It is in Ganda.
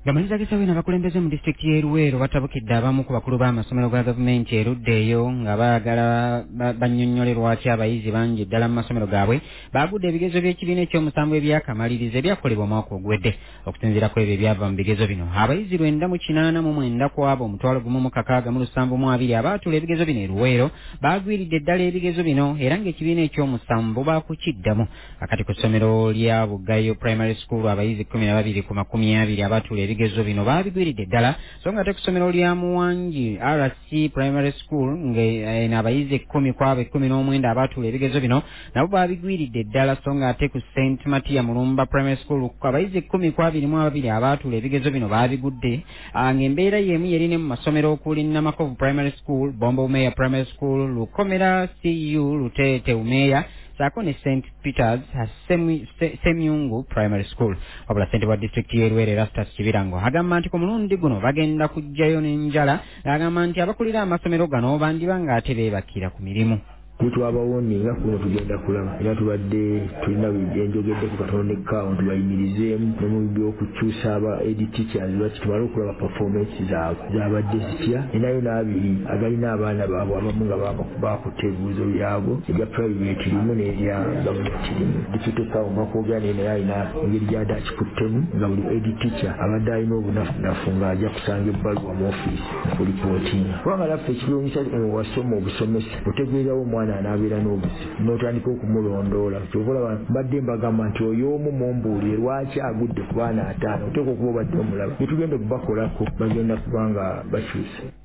Gamaliza gisawe n'abakulembeze mu disitulikiti y'e Luweero batabukidde abamu ku bakulu b'amasomero ga gavumenti erudde eyo nga baagala bannyonnyolerwa lwaki abayizi bangi ddala mu masomero gaabwe baagudde ebigezo by'ekibiina eky'omusanvu ebyakamaliriza ebyakolebwa omwaka oguwedde. Okusinziira ku ebyo ebyava mu bigezo bino, abayizi 989 ku abo 1672 abaatuula ebigezo bino e Luweero baagwiridde ddala ebigezo bino era ng'ekibiina eky'omusanvu baakukiddamu. Akati ku ssomero lya Bugayo Primary School abayizi 12 ku 20 abaatuula ebigezo bino baabigwiridde ddala, so nga ate ku ssomero lya Muwangi RC Primary School ng'abayizi 10 ku abo 19 abaatuula ebigezo bino nabo baabigwiridde ddala, so nga ate ku St. Matia Mulumba Primary School abayizi 10 ku 22 abaatuula ebigezo bino baabigudde, ng'embeera y'emu yeri mu masomero okuli Namakovu Primary School, Bombo Umeya Primary School, Lukomera CU, Lutete Umeya saako ne St. Peter's Semyungu Primary School. Wabula ssente wa disitulikiti y'e Luweero Erastus Kibirango agamba nti ku mulundi guno bagenda kuggyayo n'enjala, agamba nti abakulira amasomero gano bandiba ng'ate beebakira ku mirimu. Twabawoninga kuno tugenda kulaba era tubadde tulina enjogedde ku katono ne count bayimirizeemu ne mu by'okukyusa aba edi teachers bati tumale okulaba performance zaabwe zabadde zitya, enayo n'abiri agalina abaana baabwe abamu nga bakutte ebibuuzo byabwe ebya private limu n'erya gavumenti limu. Deputy Count bakwogera naye alina engeri gy'adde akikuttemu nga buli edi teacher abadde alina obunafunafu ng'ajja kusanga ebbaluwa mu ofiisi okulipootinga. Kubanga naffe ekirumisa wasoma obusomesa otegeezawo omwana anabeera n'obuzibu n'otandika okumulondoola kyova olaba mbadde mbagamba nti oyo omu mumbuulire lwaki agudde ku baana 5 oteeka okuba obadde omulaba bye tugenda okubakolako bagenda kubanga bakyuse.